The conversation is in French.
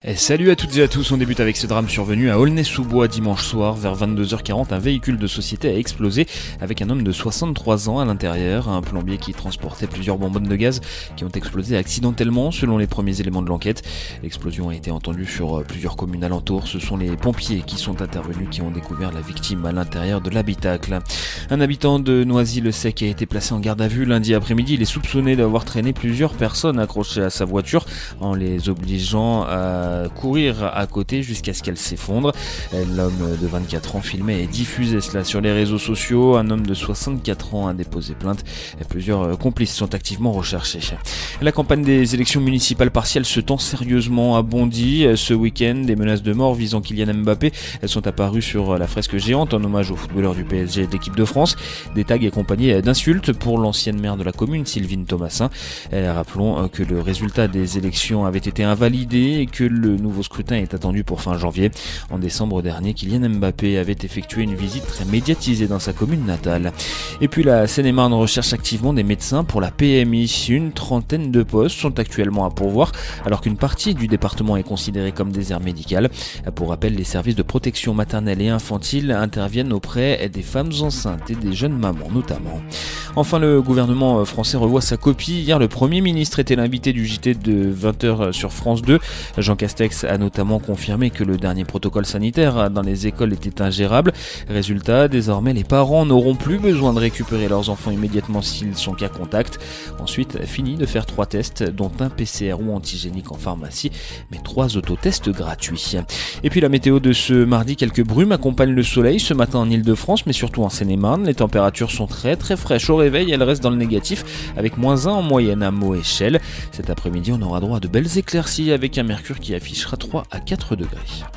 Et salut à toutes et à tous, on débute avec ce drame survenu à Aulnay-sous-Bois dimanche soir. Vers 22h40, un véhicule de société a explosé avec un homme de 63 ans à l'intérieur. Un plombier qui transportait plusieurs bonbonnes de gaz qui ont explosé accidentellement selon les premiers éléments de l'enquête. L'explosion a été entendue sur plusieurs communes alentours. Ce sont les pompiers qui sont intervenus qui ont découvert la victime à l'intérieur de l'habitacle. Un habitant de Noisy-le-Sec a été placé en garde à vue lundi après-midi. Il est soupçonné d'avoir traîné plusieurs personnes accrochées à sa voiture en les obligeant à courir à côté jusqu'à ce qu'elle s'effondre. L'homme de 24 ans filmait et diffusait cela sur les réseaux sociaux. Un homme de 64 ans a déposé plainte et plusieurs complices sont activement recherchés. La campagne des élections municipales partielles se tend sérieusement à Bondy. Ce week-end, des menaces de mort visant Kylian Mbappé sont apparues sur la fresque géante en hommage au footballeur du PSG et de l'équipe de France. Des tags accompagnés d'insultes pour l'ancienne maire de la commune, Sylvine Thomassin. Rappelons que le résultat des élections avait été invalidé et que le nouveau scrutin est attendu pour fin janvier. En décembre dernier, Kylian Mbappé avait effectué une visite très médiatisée dans sa commune natale. Et puis la Seine-et-Marne recherche activement des médecins pour la PMI. Une trentaine de postes sont actuellement à pourvoir, alors qu'une partie du département est considérée comme désert médical. Pour rappel, les services de protection maternelle et infantile interviennent auprès des femmes enceintes et des jeunes mamans notamment. Enfin, le gouvernement français revoit sa copie. Hier, le Premier ministre était l'invité du JT de 20h sur France 2. Jean Castex a notamment confirmé que le dernier protocole sanitaire dans les écoles était ingérable. Résultat, désormais, les parents n'auront plus besoin de récupérer leurs enfants immédiatement s'ils sont cas contact. Ensuite, fini de faire 3 tests, dont un PCR ou antigénique en pharmacie, mais 3 autotests gratuits. Et puis la météo de ce mardi, quelques brumes accompagnent le soleil ce matin en Ile-de-France, mais surtout en Seine-et-Marne. Les températures sont très fraîches au réveil, elles restent dans le négatif, avec -1 en moyenne à Meaux et Chelles. Cet après-midi, on aura droit à de belles éclaircies avec un mercure qui affichera 3 à 4 degrés.